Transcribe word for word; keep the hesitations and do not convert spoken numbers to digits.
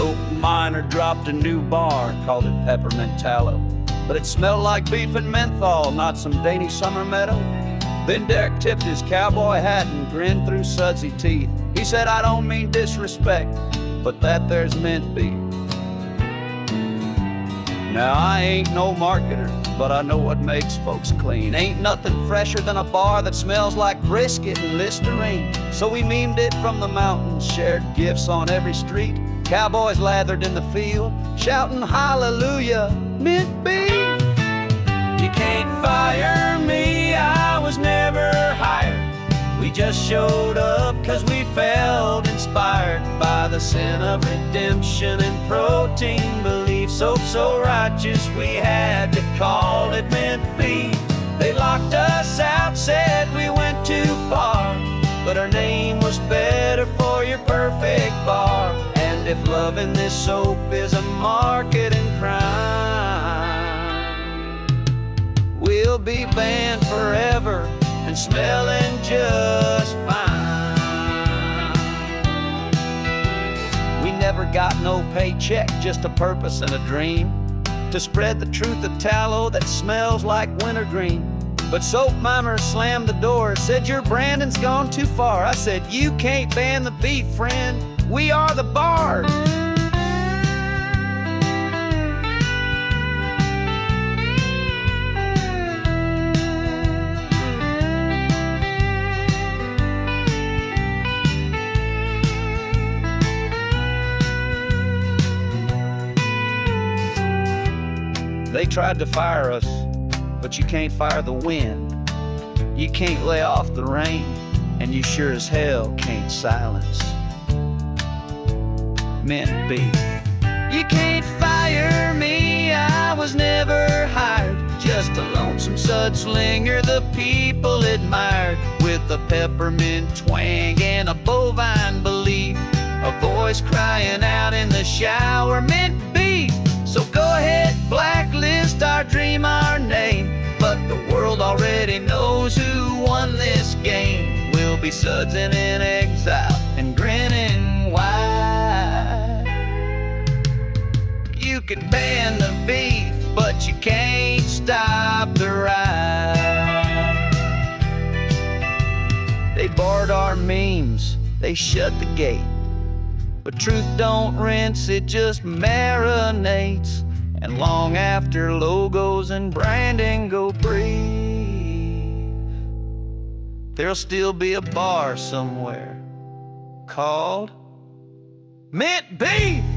Soap Miner dropped a new bar, called it Peppermint Tallow. But it smelled like beef and menthol, not some dainty summer meadow. Then Derek tipped his cowboy hat and grinned through sudsy teeth. He said, I don't mean disrespect, but that there's mint beef. Now I ain't no marketer, but I know what makes folks clean. Ain't nothing fresher than a bar that smells like brisket and Listerine. So we memed it from the mountains, shared gifts on every street. Cowboys lathered in the field, shouting hallelujah, mint beef. You can't fire me, I was never hired. We just showed up cause we felt inspired by the sin of redemption and protein belief. Soap so righteous we had to call it mint beef. They locked us out, said we went too far, but our name was better for your perfect bar. And if loving this soap is a marketing crime, we'll be banned forever and smelling just fine. We never got no paycheck, just a purpose and a dream to spread the truth of tallow that smells like wintergreen. But Soap Miner slammed the door, said your branding's gone too far. I said you can't ban the beef, friend, we are the bars. They tried to fire us, but you can't fire the wind. You can't lay off the rain, and you sure as hell can't silence mint beef. You can't fire me, I was never hired. Just a lonesome sudslinger the people admired, with a peppermint twang and a bovine belief, a voice crying out in the shower, mint beef. So go ahead, blacklist our dream, our name, but the world already knows who won this game. We'll be sudsing in exile and grinning wide. You can ban the beef, but you can't stop the ride. They barred our memes, they shut the gate, but truth don't rinse, it just marinates. And long after logos and branding go brief, there'll still be a bar somewhere called Mint Beef.